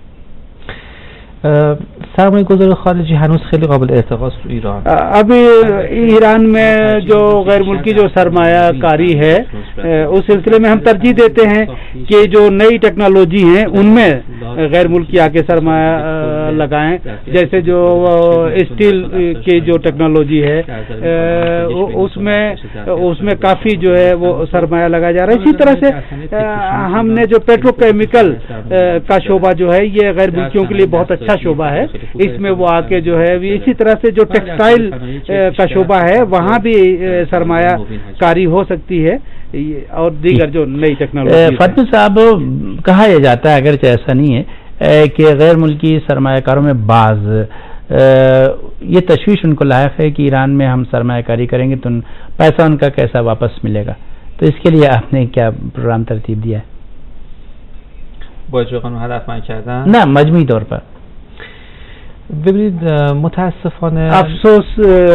سرمایه گذار خارجی هنوز خیلی قابل ارتقاست تو ایران۔ ابھی ایران میں جو غیر ملکی جو سرمایہ کاری ہے اس سلسلے میں ہم ترجیح دیتے ہیں کہ جو نئی ٹیکنالوجی ہیں ان میں غیر ملکی آ کے سرمایہ لگائیں، جیسے جو اسٹیل کی جو ٹیکنالوجی ہے اس میں اس میں کافی جو ہے وہ سرمایہ لگایا جا رہا ہے۔ اسی طرح سے ہم نے جو پیٹرو کیمیکل کا شعبہ جو ہے یہ غیر ملکیوں کے لیے بہت اچھا شعبہ ہے، اس میں وہ آ کے جو ہے اسی طرح سے جو ٹیکسٹائل کا شعبہ ہے وہاں بھی سرمایہ کاری ہو سکتی ہے، اور دیگر جو نئی ٹیکنالوجی۔ فاطمی صاحب، کہا یہ جاتا ہے اگرچہ ایسا نہیں ہے کہ غیر ملکی سرمایہ کاروں میں بعض یہ تشویش ان کو لاحق ہے کہ ایران میں ہم سرمایہ کاری کریں گے تو پیسہ ان کا کیسا واپس ملے گا، تو اس کے لیے آپ نے کیا پروگرام ترتیب دیا ہے؟ با اجرای قانون هدفمند کردن؟ نه مجموعی طور پر ببینید متاسفانه افسوس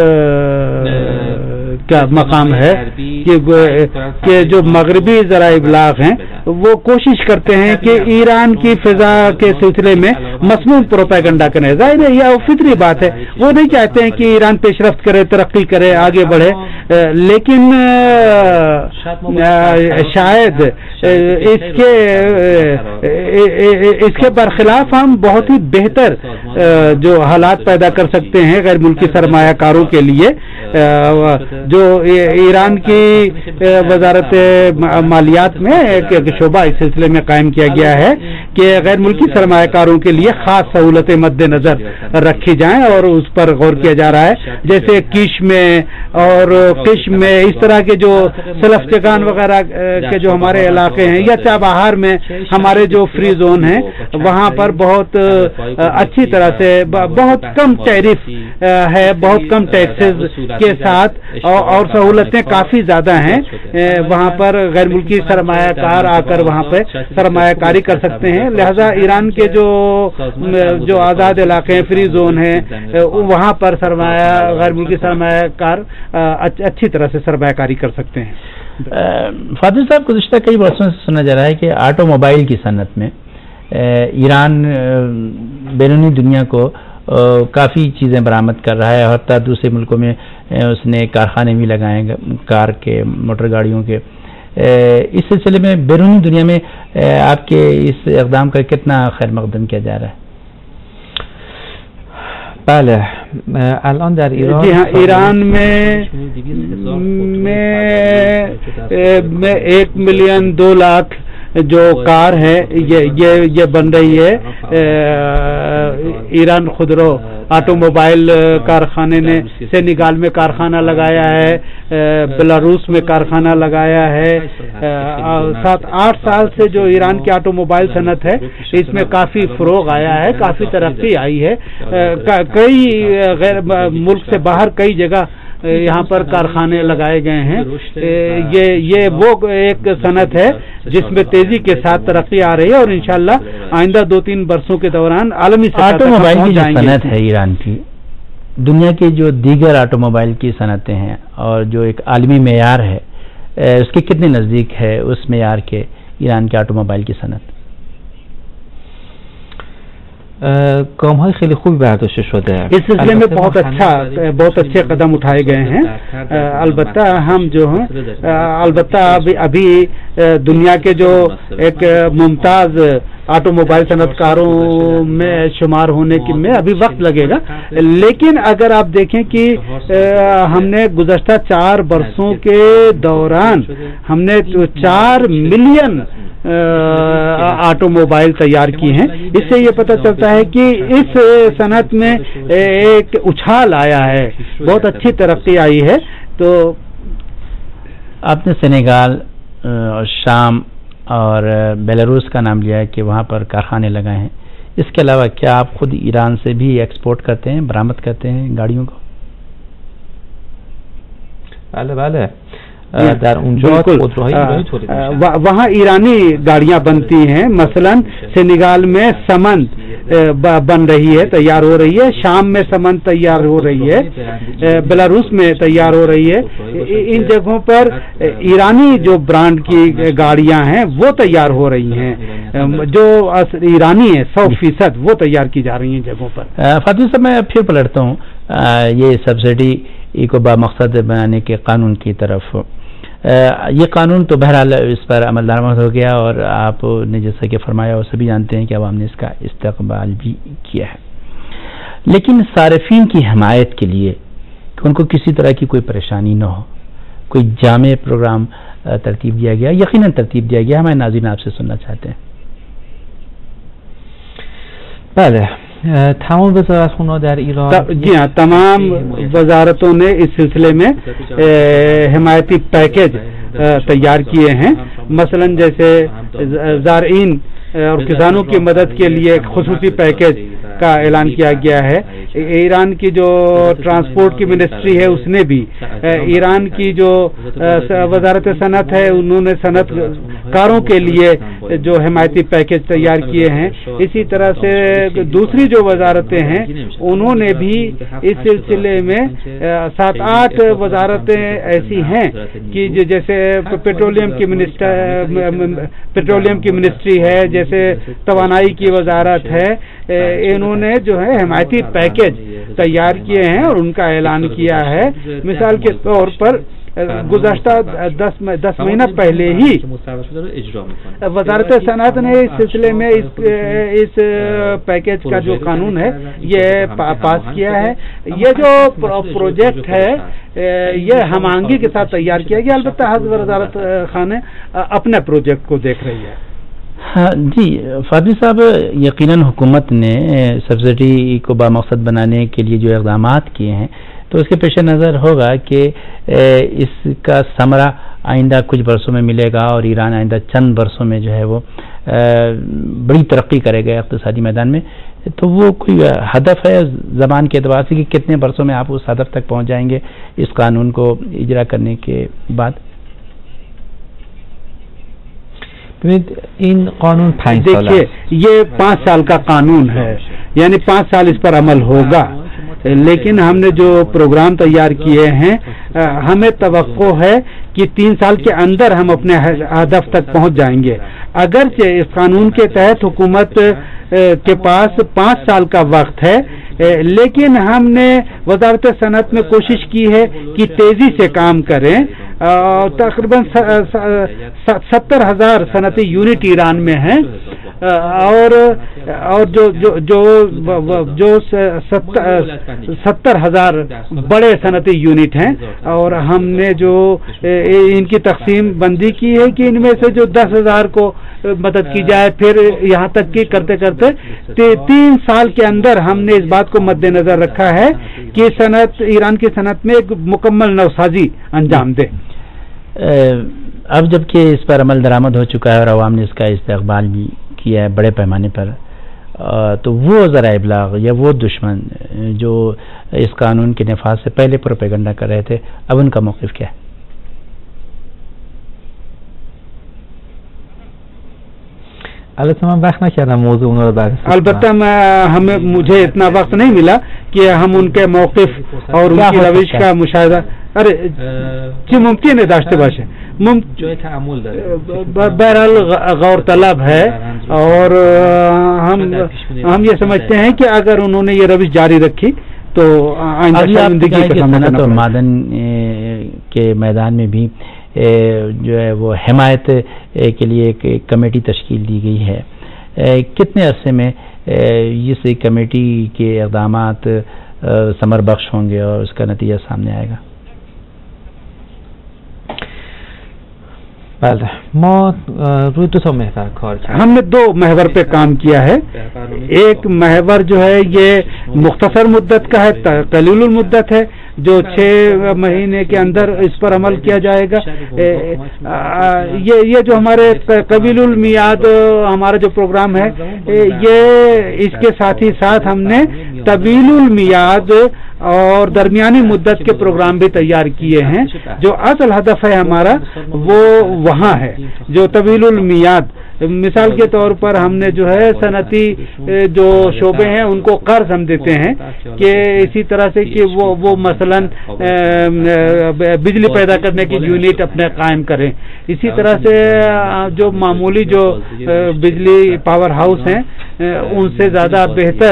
کا مقام ہے کہ جو مغربی ذرائع ابلاغ ہیں وہ کوشش کرتے ہیں کہ ایران کی فضا کے سلسلے میں مسموم پروپیگنڈا کریں۔ ظاہر ہے یہ فطری بات ہے، وہ نہیں چاہتے ہیں کہ ایران پیش رفت کرے، ترقی کرے، آگے بڑھے، لیکن شاید اس کے اس کے برخلاف ہم بہت ہی بہتر جو حالات پیدا کر سکتے ہیں غیر ملکی سرمایہ کاروں کے لیے۔ جو ایران کی وزارت مالیات میں ایک شعبہ اس سلسلے میں قائم کیا گیا ہے کہ غیر ملکی سرمایہ کاروں کے لیے خاص سہولتیں مد نظر رکھی جائیں اور اس پر غور کیا جا رہا ہے، جیسے کش میں اور قشم میں اس طرح کے جو سلفچگان وغیرہ کے جو ہمارے علاقے ہیں، یا چابہار میں ہمارے جو فری زون ہیں وہاں پر بہت اچھی طرح سے بہت کم ٹیرف ہے، بہت کم ٹیکسز کے ساتھ اور سہولتیں کافی زیادہ ہیں، وہاں پر غیر ملکی سرمایہ کار آ کر وہاں پہ سرمایہ کاری کر سکتے ہیں۔ لہذا ایران کے جو جو آزاد علاقے ہیں، فری زون ہیں، وہاں پر سرمایہ غیر ملکی سرمایہ کار اچھی طرح سے سرمایہ کاری کر سکتے ہیں۔ فاطمی صاحب، گزشتہ کئی برسوں سے سنا جا رہا ہے کہ آٹو موبائل کی صنعت میں ایران بیرونی دنیا کو کافی چیزیں برآمد کر رہا ہے، حتیٰ دوسرے ملکوں میں اس نے کارخانے بھی لگائے ہیں کار کے، موٹر گاڑیوں کے۔ اس سلسلے میں بیرونی دنیا میں آپ کے اس اقدام کا کتنا خیر مقدم کیا جا رہا ہے؟ بله الان در ایران جی ہاں، ایران میں میں ایک ملین دو لاکھ جو کار ہے یہ یہ یہ بن رہی ہے۔ ایران خودرو آٹو موبائل کارخانے نے سینیگال میں کارخانہ لگایا ہے، بیلاروس میں کارخانہ لگایا ہے۔ سات آٹھ سال سے جو ایران کی آٹو موبائل صنعت ہے اس میں کافی فروغ آیا ہے، کافی ترقی آئی ہے۔ کئی غیر ملک سے باہر کئی جگہ یہاں پر کارخانے لگائے گئے ہیں۔ یہ یہ وہ ایک صنعت ہے جس میں تیزی کے ساتھ ترقی آ رہی ہے، اور انشاءاللہ آئندہ دو تین برسوں کے دوران عالمی آٹو موبائل کی جو صنعت ہے ایران کی، دنیا کی جو دیگر آٹو موبائل کی صنعتیں ہیں اور جو ایک عالمی معیار ہے، اس کے کتنے نزدیک ہے اس معیار کے ایران کی آٹو موبائل کی صنعت؟ گام های خیلی خوبی برداشته شده۔ اس سلسلے میں بہت اچھا بہت اچھے قدم اٹھائے گئے ہیں۔ البتہ ہم جو ہیں البتہ ابھی ابھی دنیا کے جو ایک ممتاز آٹو موبائل صنعت کاروں میں شمار ہونے کی میں ابھی وقت لگے گا، لیکن اگر آپ دیکھیں کہ ہم نے گزشتہ چار برسوں کے دوران ہم نے چار ملین آٹو موبائل تیار کی ہیں، اس سے یہ پتہ چلتا ہے کہ اس صنعت میں ایک اچھال آیا ہے، بہت اچھی ترقی آئی ہے۔ تو آپ نے سینیگال اور شام اور بیلاروس کا نام لیا ہے کہ وہاں پر کارخانے لگائے ہیں، اس کے علاوہ کیا آپ خود ایران سے بھی ایکسپورٹ کرتے ہیں، برآمد کرتے ہیں گاڑیوں کو؟ بله بله در اونجا وہاں ایرانی گاڑیاں بنتی ہیں، مثلا سینیگال میں سمند بن رہی ہے، تیار ہو رہی ہے، شام میں سمند تیار ہو رہی ہے، بیلاروس میں تیار ہو رہی ہے۔ ان جگہوں پر ایرانی جو برانڈ کی گاڑیاں ہیں وہ تیار ہو رہی ہیں، جو ایرانی ہیں سو فیصد وہ تیار کی جا رہی ہیں جگہوں پر۔ فاطمی صاحب میں پھر پلٹتا ہوں یہ سبسڈی کو با مقصد بنانے کے قانون کی طرف۔ یہ قانون تو بہرحال اس پر عمل درآمد ہو گیا، اور آپ نے جیسا کہ فرمایا وہ سبھی جانتے ہیں کہ عوام نے اس کا استقبال بھی کیا ہے، لیکن صارفین کی حمایت کے لیے کہ ان کو کسی طرح کی کوئی پریشانی نہ ہو، کوئی جامع پروگرام ترتیب دیا گیا، یقیناً ترتیب دیا گیا، ہمارے ناظرین آپ سے سننا چاہتے ہیں۔ بله تمام وزارتخونه‌ها در ایران جی ہاں، تمام وزارتوں نے اس سلسلے میں حمایتی پیکیج تیار کیے ہیں، مثلا جیسے زارعین اور کسانوں کی مدد کے لیے ایک خصوصی پیکیج کا اعلان کیا گیا ہے۔ ایران کی جو ٹرانسپورٹ کی منسٹری ہے اس نے بھی، ایران کی جو وزارت صنعت ہے انہوں نے صنعت کاروں کے لیے جو حمایتی پیکیج تیار کیے ہیں، اسی طرح سے دوسری جو وزارتیں ہیں انہوں نے بھی اس سلسلے میں سات آٹھ وزارتیں ایسی ہیں کہ جیسے پیٹرولیم کی منسٹر پیٹرولیم کی منسٹری ہے، جیسے توانائی کی وزارت ہے، انہوں نے جو ہے حمایتی پیکیج تیار کیے ہیں اور ان کا اعلان کیا ہے۔ مثال کے طور پر گزشتہ دس دس مہینہ پہلے ہی وزارت صنعت نے اس سلسلے میں اس اس پیکیج کا جو قانون ہے یہ پاس کیا ہے۔ یہ جو پروجیکٹ ہے یہ ہم آہنگی کے ساتھ تیار کیا گیا، البتہ ہر وزارت خانے اپنے پروجیکٹ کو دیکھ رہی ہے۔ ہاں جی فاطمی صاحب، یقیناً حکومت نے سبسڈی کو بامقصد بنانے کے لیے جو اقدامات کیے ہیں تو اس کے پیش نظر ہوگا کہ اس کا ثمرہ آئندہ کچھ برسوں میں ملے گا، اور ایران آئندہ چند برسوں میں جو ہے وہ بڑی ترقی کرے گا اقتصادی میدان میں۔ تو وہ کوئی ہدف ہے زمان کے اعتبار سے کہ کتنے برسوں میں آپ اس ہدف تک پہنچ جائیں گے اس قانون کو اجرا کرنے کے بعد؟ این قانون پانچ سال دیکھیے یہ پانچ سال کا قانون ہے، یعنی پانچ سال اس پر عمل ہوگا، لیکن ہم نے جو پروگرام تیار کیے ہیں ہمیں توقع ہے کہ تین سال کے اندر ہم اپنے ہدف تک پہنچ جائیں گے۔ اگرچہ اس قانون کے تحت حکومت کے پاس پانچ سال کا وقت ہے، لیکن ہم نے وزارت صنعت میں کوشش کی ہے کہ تیزی سے کام کریں. تقریباً ستر ہزار صنعتی یونٹ ایران میں ہیں، اور اور جو جو جو جو ستر ہزار بڑے صنعتی یونٹ ہیں، اور ہم نے جو ان کی تقسیم بندی کی ہے کہ ان میں سے جو دس ہزار کو مدد کی جائے، پھر یہاں تک کہ کرتے کرتے تین سال کے اندر ہم نے اس بات کو مد نظر رکھا ہے کہ صنعت ایران کی صنعت میں ایک مکمل نوسازی انجام دے. اب جبکہ اس پر عمل درآمد ہو چکا ہے اور عوام نے اس کا استقبال بھی کیا ہے بڑے پیمانے پر، تو وہ ذرائع ابلاغ یا وہ دشمن جو اس قانون کے نفاذ سے پہلے پروپیگنڈا کر رہے تھے، اب ان کا موقف کیا ہے؟ البتہ میں وقت نہ کیا موضوع البتہ میں ہمیں مجھے اتنا وقت نہیں ملا کہ ہم ان کے موقف اور ان کی روش کا مشاہدہ. ارے جی ممکن ہے داشتے باشے بہرحال غور طلب ہے، اور ہم ہم یہ سمجھتے ہیں کہ اگر انہوں نے یہ روش جاری رکھی تو آئندہ معدن کے میدان میں بھی جو ہے وہ حمایت کے لیے ایک کمیٹی تشکیل دی گئی ہے. کتنے عرصے میں اس کمیٹی کے اقدامات ثمر بخش ہوں گے اور اس کا نتیجہ سامنے آئے گا؟ ہم نے دو محور پہ کام کیا ہے. ایک محور جو ہے یہ مختصر مدت کا ہے، قلیل المدت ہے، جو چھ مہینے کے اندر اس پر عمل کیا جائے گا. یہ یہ جو ہمارے قبیل المیاد ہمارا جو پروگرام ہے، یہ اس کے ساتھ ہی ساتھ ہم نے طویل المیاد اور درمیانی مدت کے پروگرام بھی تیار کیے ہیں. جو اصل ہدف ہے ہمارا وہ وہاں ہے. جو طویل المیاد مثال کے طور پر ہم نے جو ہے صنعتی جو شعبے ہیں ان کو قرض ہم دیتے ہیں کہ اسی طرح سے کہ وہ وہ مثلا بجلی پیدا کرنے کی یونٹ اپنے قائم کریں. اسی طرح سے جو معمولی جو بجلی پاور ہاؤس ہیں ان سے زیادہ بہتر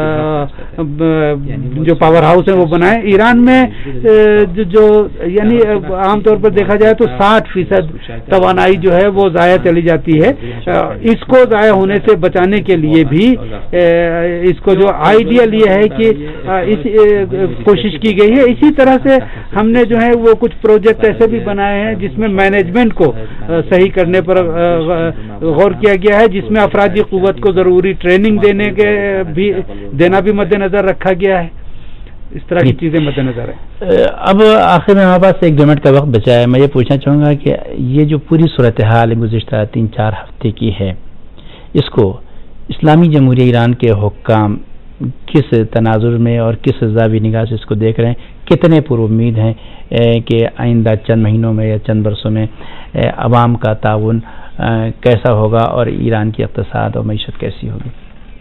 جو پاور ہاؤس ہیں وہ بنائیں. ایران میں جو یعنی عام طور پر دیکھا جائے تو ساٹھ فیصد توانائی جو ہے وہ ضائع چلی جاتی ہے. اس کو ضائع ہونے سے بچانے کے لیے بھی اس کو جو آئیڈیل یہ ہے کہ اس کوشش کی گئی ہے. اسی طرح سے ہم نے جو ہے وہ کچھ پروجیکٹ ایسے بھی بنائے ہیں جس میں مینجمنٹ کو صحیح کرنے پر غور کیا گیا ہے، جس میں افرادی قوت کو ضروری ٹریننگ دینے کے بھی دینا بھی مد نظر رکھا گیا ہے. اس طرح کی چیزیں مد نظر ہے. اب آخر میں ہمارے پاس ایک دو منٹ کا وقت بچا ہے. میں یہ پوچھنا چاہوں گا کہ یہ جو پوری صورتحال گزشتہ تین چار ہفتے کی ہے، اس کو اسلامی جمہوریہ ایران کے حکام کس تناظر میں اور کس زاویہ نگاہ سے اس کو دیکھ رہے ہیں؟ کتنے پر امید ہیں کہ آئندہ چند مہینوں میں یا چند برسوں میں عوام کا تعاون کیسا ہوگا اور ایران کی اقتصاد اور معیشت کیسی ہوگی؟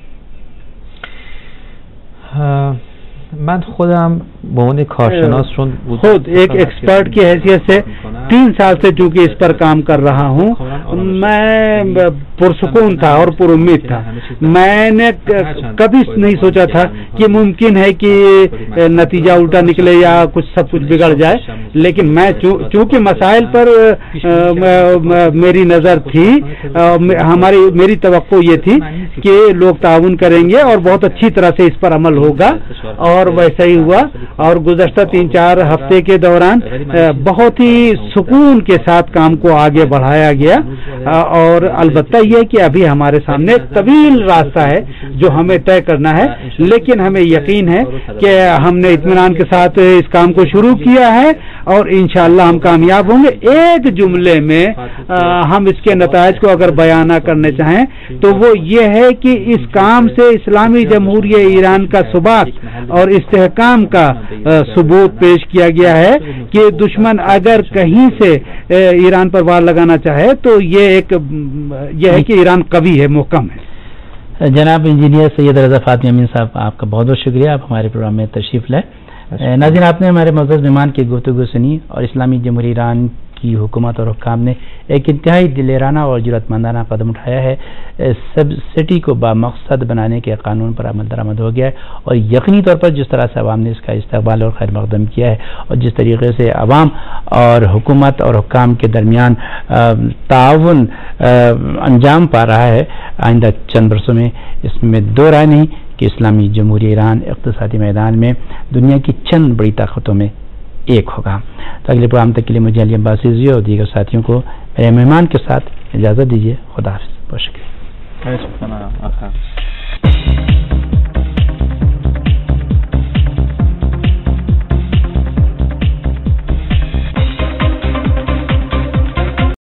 من خودم به عنوان کارشناس چون خود ایک ایکسپرٹ کی حیثیت سے تین سال سے چونکہ اس پر کام کر رہا ہوں، میں پرسکون تھا اور پر امید تھا. میں نے کبھی نہیں سوچا تھا کہ ممکن ہے کہ نتیجہ الٹا نکلے یا کچھ سب کچھ بگڑ جائے، لیکن میں چونکہ مسائل پر میری نظر تھی، ہماری میری توقع یہ تھی کہ لوگ تعاون کریں گے اور بہت اچھی طرح سے اس پر عمل ہوگا، اور ویسا ہی ہوا. اور گزشتہ تین چار ہفتے کے دوران بہت ہی سکون کے ساتھ کام کو آگے بڑھایا گیا. اور البتہ یہ کہ ابھی ہمارے سامنے طویل راستہ ہے جو ہمیں طے کرنا ہے، لیکن ہمیں یقین ہے کہ ہم نے اطمینان کے ساتھ اس کام کو شروع کیا ہے اور انشاءاللہ ہم کامیاب ہوں گے. ایک جملے میں ہم اس کے نتائج کو اگر بیان کرنے چاہیں تو وہ یہ ہے کہ اس کام سے اسلامی جمہوریہ ایران کا ثبات اور استحکام کا ثبوت پیش کیا گیا ہے کہ دشمن اگر کہیں سے ایران پر وار لگانا چاہے تو یہ ایک یہ ہے کہ ایران قوی ہے، محکم ہے. جناب انجینئر سید رضا فاطمی امین صاحب، آپ کا بہت بہت شکریہ، آپ ہمارے پروگرام میں تشریف لائے. ناظرین، آپ نے ہمارے معزز مہمان کی گفتگو سنی اور اسلامی جمہوریہ ایران کی حکومت اور حکام نے ایک انتہائی دلیرانہ اور جرأت مندانہ قدم اٹھایا ہے. سبسڈی کو بامقصد بنانے کے قانون پر عمل درآمد ہو گیا ہے اور یقینی طور پر جس طرح سے عوام نے اس کا استقبال اور خیر مقدم کیا ہے اور جس طریقے سے عوام اور حکومت اور حکام کے درمیان تعاون انجام پا رہا ہے، آئندہ چند برسوں میں اس میں دو رائے نہیں کہ اسلامی جمہوریہ ایران اقتصادی میدان میں دنیا کی چند بڑی طاقتوں میں ایک ہوگا. تو اگلے پروگرام تک کے لیے مجھے علی عباس عزیزی اور دیگر ساتھیوں کو میرے مہمان کے ساتھ اجازت دیجیے. خدا حافظ. بہت شکریہ.